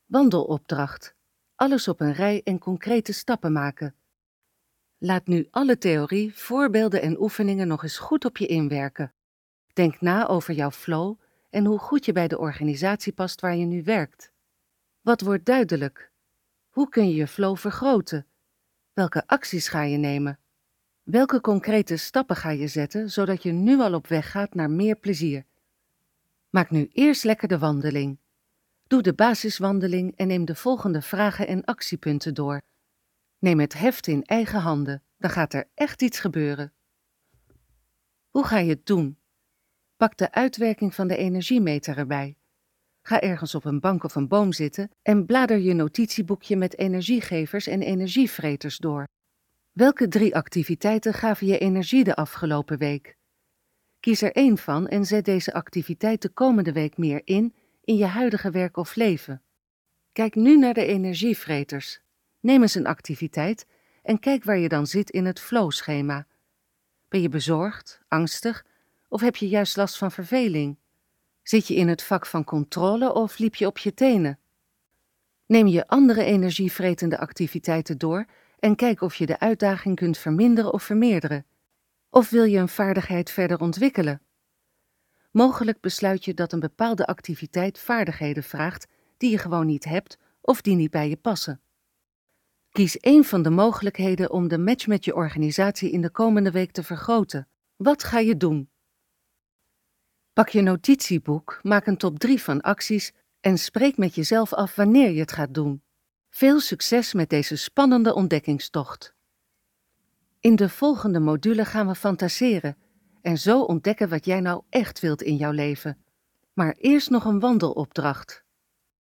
Wandelopdracht. Alles op een rij en concrete stappen maken. Laat nu alle theorie, voorbeelden en oefeningen nog eens goed op je inwerken. Denk na over jouw flow en hoe goed je bij de organisatie past waar je nu werkt. Wat wordt duidelijk? Hoe kun je je flow vergroten? Welke acties ga je nemen? Welke concrete stappen ga je zetten, zodat je nu al op weg gaat naar meer plezier? Maak nu eerst lekker de wandeling. Doe de basiswandeling en neem de volgende vragen en actiepunten door. Neem het heft in eigen handen, dan gaat er echt iets gebeuren. Hoe ga je het doen? Pak de uitwerking van de energiemeter erbij. Ga ergens op een bank of een boom zitten en blader je notitieboekje met energiegevers en energievreters door. Welke 3 activiteiten gaven je energie de afgelopen week? Kies er 1 van en zet deze activiteit de komende week meer in je huidige werk of leven. Kijk nu naar de energievreters. Neem eens een activiteit en kijk waar je dan zit in het flow-schema. Ben je bezorgd, angstig of heb je juist last van verveling? Zit je in het vak van controle of liep je op je tenen? Neem je andere energievretende activiteiten door en kijk of je de uitdaging kunt verminderen of vermeerderen. Of wil je een vaardigheid verder ontwikkelen? Mogelijk besluit je dat een bepaalde activiteit vaardigheden vraagt die je gewoon niet hebt of die niet bij je passen. Kies 1 van de mogelijkheden om de match met je organisatie in de komende week te vergroten. Wat ga je doen? Pak je notitieboek, maak een top 3 van acties en spreek met jezelf af wanneer je het gaat doen. Veel succes met deze spannende ontdekkingstocht. In de volgende module gaan we fantaseren en zo ontdekken wat jij nou echt wilt in jouw leven. Maar eerst nog een wandelopdracht.